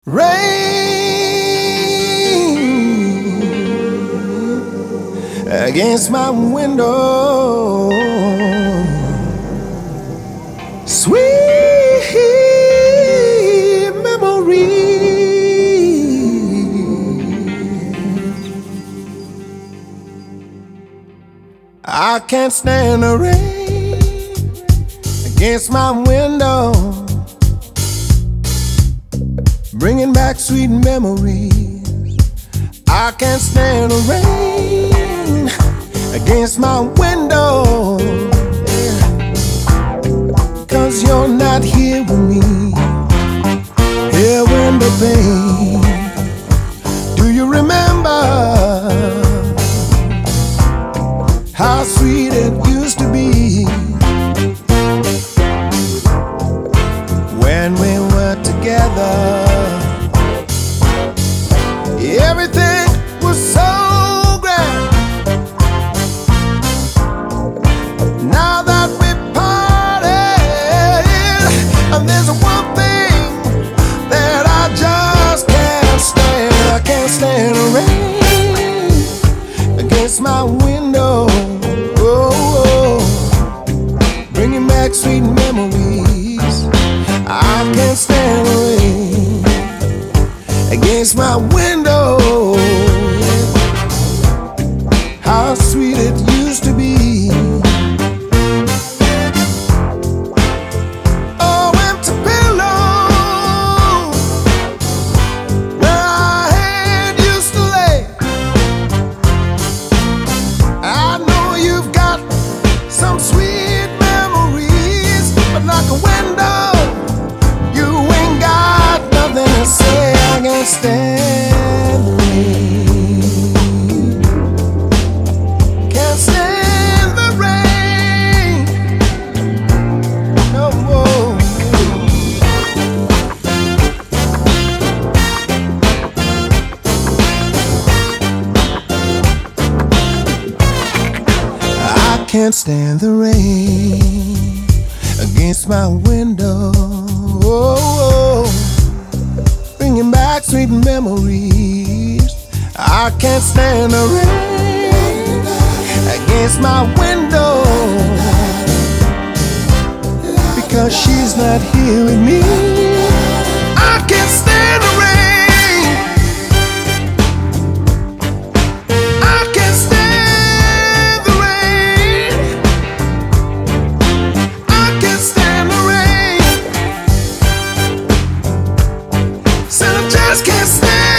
Rain against my window, sweet memory. I can't stand the rain against my window, bringing back sweet memories. I can't stand the rain against my window, cause you're not here with me. Here window pane, do you remember how sweet it used to be when we were together? Everything was so grand. Now that we parted, and there's one thing that I just can't stand. I can't stand the rain against my window, bringing back sweet memories. I can't stand the rain against my window, how sweet it used to be. Oh, empty pillow where our head used to lay. I know you've got some sweet memories, but like a window, you ain't got nothing to say. I can't stand the rain. Can't stand the rain no more. I can't stand the rain against my window, bringing back sweet memories. I can't stand the rain against my window, because she's not here with me. I can't stand the rain. I can't stand the rain. I can't stand the rain. Said I just can't stand.